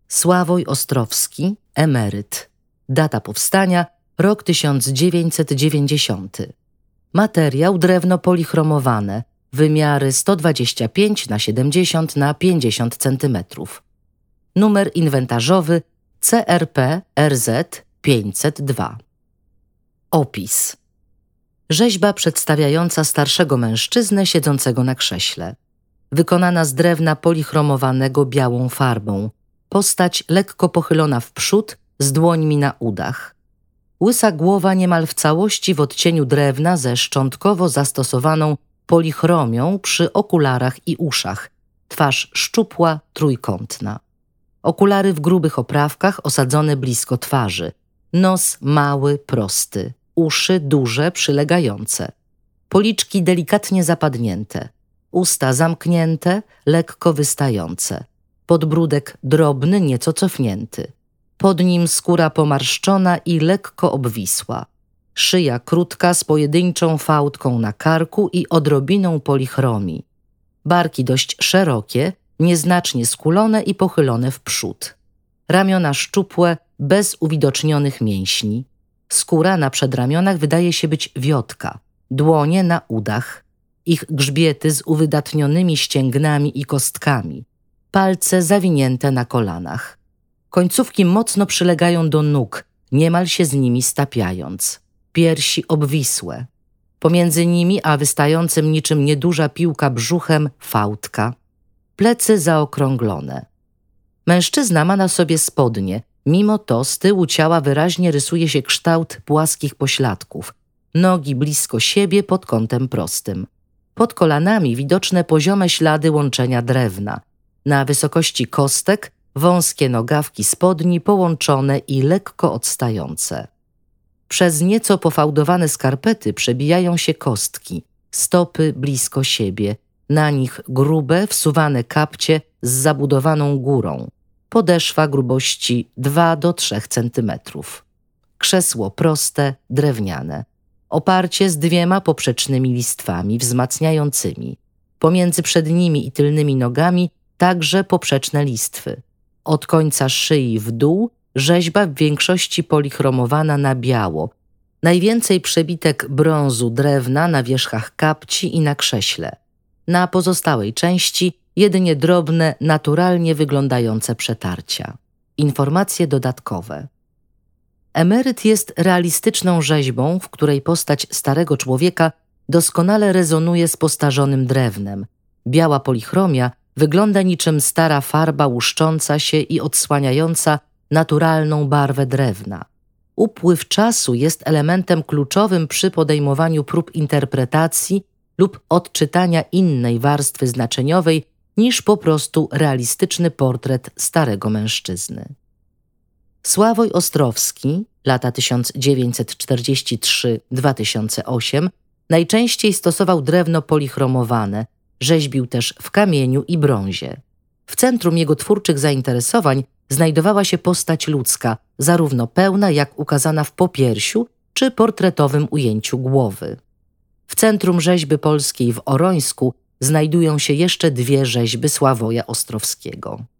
Sławoj Ostrowski, emeryt. Data powstania rok 1990. Materiał drewno polichromowane, wymiary 125×70×50 cm. Numer inwentarzowy CRP RZ 502. Opis. Rzeźba przedstawiająca starszego mężczyznę siedzącego na krześle. Wykonana z drewna polichromowanego białą farbą. Postać lekko pochylona w przód, z dłońmi na udach. Łysa głowa niemal w całości w odcieniu drewna ze szczątkowo zastosowaną polichromią przy okularach i uszach. Twarz szczupła, trójkątna. Okulary w grubych oprawkach osadzone blisko twarzy. Nos mały, prosty. Uszy duże, przylegające. Policzki delikatnie zapadnięte. Usta zamknięte, lekko wystające. Podbródek drobny, nieco cofnięty. Pod nim skóra pomarszczona i lekko obwisła. Szyja krótka z pojedynczą fałdką na karku i odrobiną polichromii. Barki dość szerokie, nieznacznie skulone i pochylone w przód. Ramiona szczupłe, bez uwidocznionych mięśni. Skóra na przedramionach wydaje się być wiotka. Dłonie na udach. Ich grzbiety z uwydatnionymi ścięgnami i kostkami. Palce zawinięte na kolanach. Końcówki mocno przylegają do nóg, niemal się z nimi stapiając. Piersi obwisłe. Pomiędzy nimi, a wystającym niczym nieduża piłka brzuchem, fałdka. Plecy zaokrąglone. Mężczyzna ma na sobie spodnie. Mimo to z tyłu ciała wyraźnie rysuje się kształt płaskich pośladków. Nogi blisko siebie pod kątem prostym. Pod kolanami widoczne poziome ślady łączenia drewna. Na wysokości kostek wąskie nogawki spodni połączone i lekko odstające. Przez nieco pofałdowane skarpety przebijają się kostki, stopy blisko siebie, na nich grube, wsuwane kapcie z zabudowaną górą. Podeszwa grubości 2 do 3 cm. Krzesło proste, drewniane. Oparcie z 2 poprzecznymi listwami wzmacniającymi. Pomiędzy przednimi i tylnymi nogami także poprzeczne listwy. Od końca szyi w dół rzeźba w większości polichromowana na biało. Najwięcej przebitek brązu drewna na wierzchach kapci i na krześle. Na pozostałej części jedynie drobne, naturalnie wyglądające przetarcia. Informacje dodatkowe. Emeryt jest realistyczną rzeźbą, w której postać starego człowieka doskonale rezonuje z postarzonym drewnem. Biała polichromia wygląda niczym stara farba łuszcząca się i odsłaniająca naturalną barwę drewna. Upływ czasu jest elementem kluczowym przy podejmowaniu prób interpretacji lub odczytania innej warstwy znaczeniowej niż po prostu realistyczny portret starego mężczyzny. Sławoj Ostrowski, lata 1943–2008, najczęściej stosował drewno polichromowane, rzeźbił też w kamieniu i brązie. W centrum jego twórczych zainteresowań znajdowała się postać ludzka, zarówno pełna jak ukazana w popiersiu czy portretowym ujęciu głowy. W centrum rzeźby polskiej w Orońsku znajdują się jeszcze 2 rzeźby Sławoja Ostrowskiego.